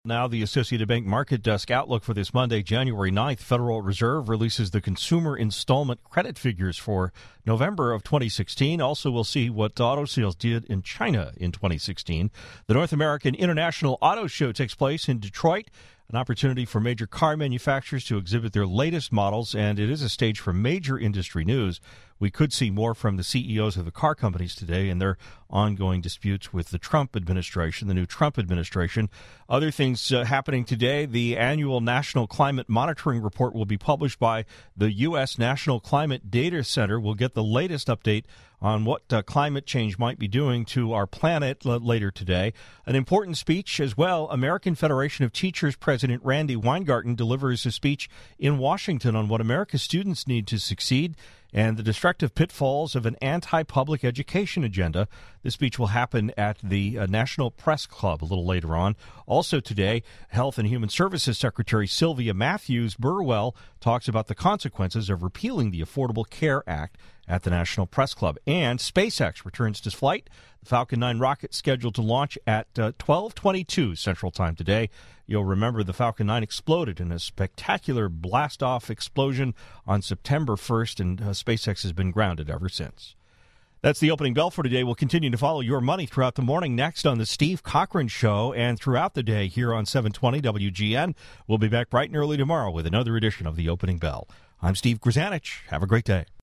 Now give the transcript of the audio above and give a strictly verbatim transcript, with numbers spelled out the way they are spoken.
Now, the Associated Bank Market Desk outlook for this Monday, January ninth. Federal Reserve releases the consumer installment credit figures for November of twenty sixteen. Also, we'll see what auto sales did in China in twenty sixteen. The North American International Auto Show takes place in Detroit, an opportunity for major car manufacturers to exhibit their latest models, and it is a stage for major industry news. We could see more from the C E Os of the car companies today and their ongoing disputes with the Trump administration, the new Trump administration. Other things uh, happening today, the annual National Climate Monitoring Report will be published by the U S National Climate Data Center. We'll get the latest update on what uh, climate change might be doing to our planet l- later today. An important speech as well. American Federation of Teachers President Randy Weingarten delivers a speech in Washington on what America's students need to succeed and the destructive pitfalls of an anti-public education agenda. This speech will happen at the uh, National Press Club a little later on. Also today, Health and Human Services Secretary Sylvia Matthews Burwell talks about the consequences of repealing the Affordable Care Act at the National Press Club. And SpaceX returns to flight. The Falcon nine rocket scheduled to launch at uh, twelve twenty-two Central Time today. You'll remember the Falcon nine exploded in a spectacular blast-off explosion on September first, and uh, SpaceX has been grounded ever since. That's the opening bell for today. We'll continue to follow your money throughout the morning. Next on the Steve Cochran Show and throughout the day here on seven twenty W G N. We'll be back bright and early tomorrow with another edition of the opening bell. I'm Steve Grzanich. Have a great day.